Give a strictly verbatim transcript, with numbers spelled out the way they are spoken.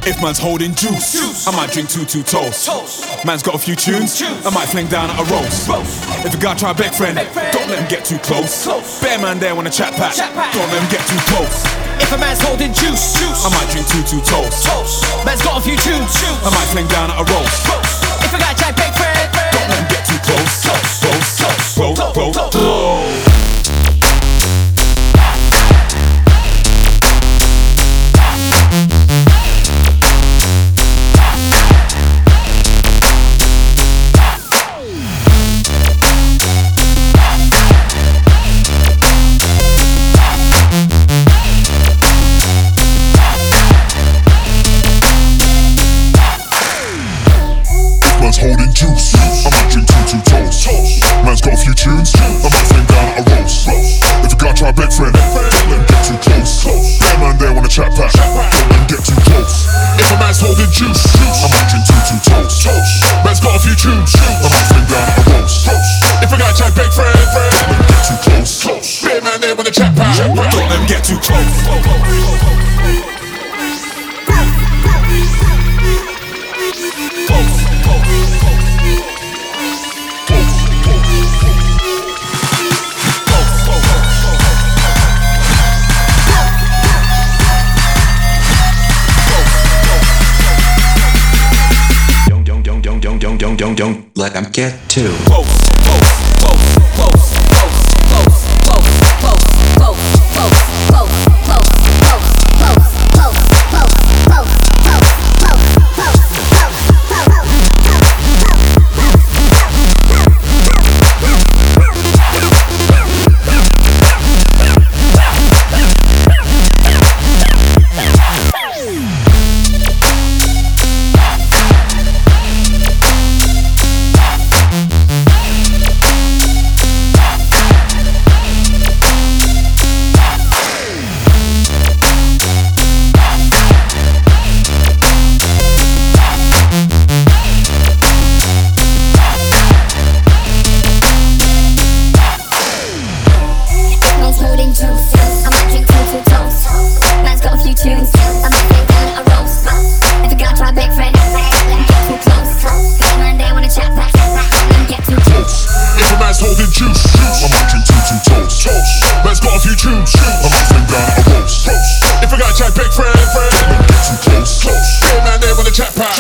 If man's holding juice, Juice. I might drink two two toast. Toast. Man's got a few tunes, Tunes. I might fling down at a roast. Roast. If a guy try beg friend, Beg friend. don't let him get too close. Close. Bear man there wanna chat pack, Chat pack. don't let him get too close. If a man's holding juice, juice. I might drink two two toast. Toast. Man's got a few tunes, tunes. I might fling down at a roast. Roast. If a guy try beg friend, Don't let him get too close. Close. Close, Close. close, Close. close, Close. close. Man's holding juice, I might drink two two toast. Man's got a few tunes, I might fling down at a roast. If a guy try beg friend, don't let him get too close. Bear man there wanna chat pack, don't let him get too close. If a man's holding juice, I might drink two two toast. Man's got a few tunes, I might fling down at a roast. If a guy try beg friend, don't let him get too close. Bear man there wanna chat pack, Don't let him get too close. Don't, don't, don't, don't, don't, don't, don't, don't, don't let them get too. Close, close, close, close, close, close, close. Man's holding juice, I might drink two two toast. Man's got a few tunes, I might fling down at a roast. If a guy try beg friend, don't let him get too close. Bear man there wanna chat back, don't let him get too close. If a man's holding juice, I might drink two two toast. Man's got a few tunes, I might fling down at a roast. If a guy try beg friend, don't let him get too close. Bear man there wanna chat pack,